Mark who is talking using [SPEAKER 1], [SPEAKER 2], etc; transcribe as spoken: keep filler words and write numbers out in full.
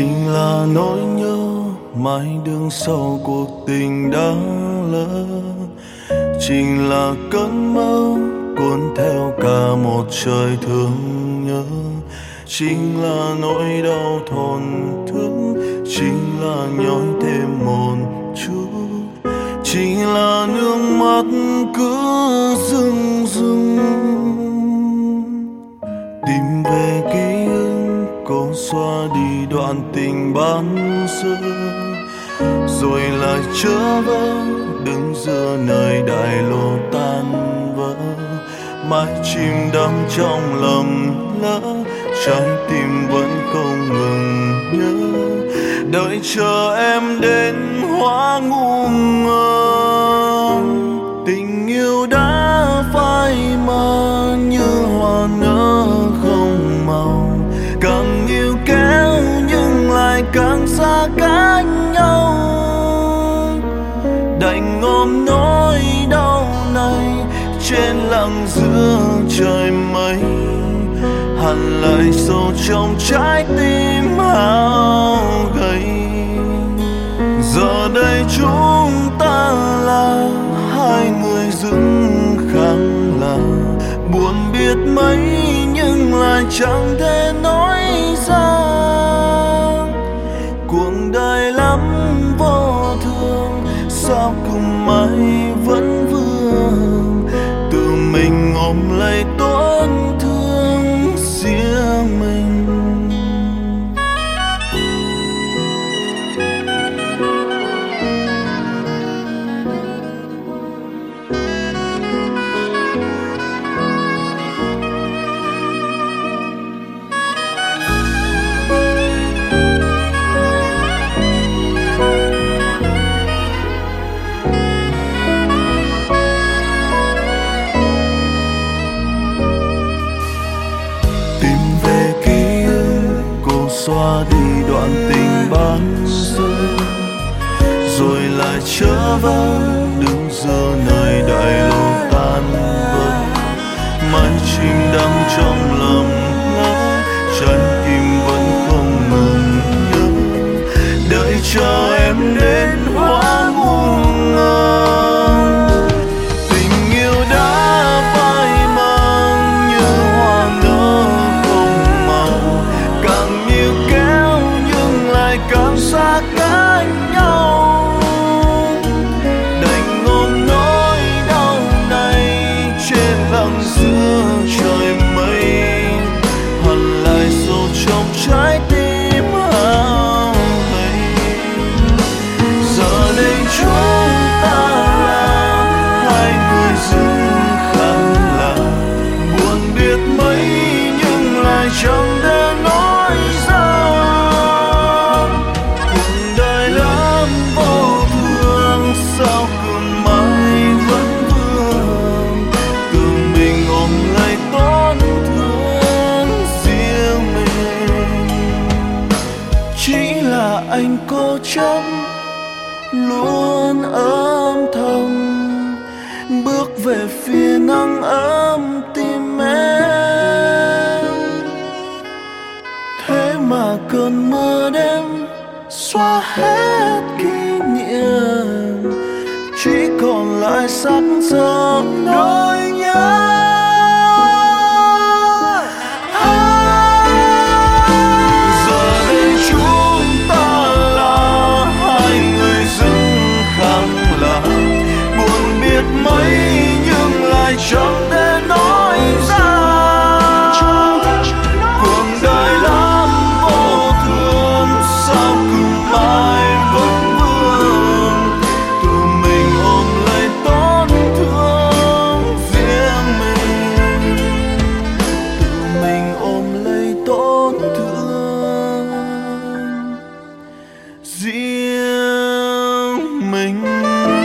[SPEAKER 1] Chính là nỗi nhớ mãi đứng sau cuộc tình đã lỡ. Chính là cơn mơ cuốn theo cả một trời thương nhớ. Chính là nỗi đau thổn thức, chính là nhói thêm một chút, chính là nước mắt cứ rưng rưng. Tìm về ký ức cố xóa đi đoạn tình ban sơ, rồi lại trở vỡ đứng giữa nơi đại lộ tan vỡ. Mãi chìm đắm trong lầm lỡ, trái tim vẫn không ngừng nhớ, đợi chờ em đến hóa ngu ngơ. Tình yêu đã phai mờ như hoa nở không màu, càng níu kéo nhưng lại càng xa cách nhau. Đành ôm nỗi đau này trên lặng giữa trời mây, hằn lại sâu trong trái tim hao gầy. Giờ đây chúng ta là hai người dưng khăng là buồn biết mấy nhưng lại chẳng thể nói ra. Cuộc đời lắm vô thường, sao cứ mãi vẫn vương tự mình ôm lấy tổn thương riêng mình. Xóa đi đoạn tình ban sơ, rồi lại trở vỡ đứng giữa nơi đại lộ tan vỡ. Mãi chìm đắm trong lầm lỡ, trái tim vẫn không ngừng nhớ, đợi chờ em đến hóa ngu ngơ. Tình yêu đã phai mờ như hoa nở không màu, càng níu kéo nhưng lại càng xa cách nhau. Đành ôm nỗi đau này trên lặng giữa trời mây, hằn lại sâu trong trái tim hao gầy. Giờ đây chúng ta là hai người dưng khăng là buồn biết mấy nhưng lại chẳng thể nói ra. Cuộc đời lắm vô thường, sao cứ mãi vẫn vương tự mình ôm lấy tổn thương riêng mình. Chỉ là anh cố chấp luôn âm thầm bước về phía nắng ấm tim em. Thế mà cơn mưa đêm xóa hết kỷ niệm, chỉ còn lại sắc giờ nỗi nhớ. Giờ đây chúng ta là hai người dưng khăng là buồn biết mấy nhưng lại chẳng thể nói ra. Cuộc đời lắm vô thường, sao cứ mãi vẫn vương tự mình ôm lấy tổn thương riêng mình, tự mình ôm lấy tổn thương riêng mình.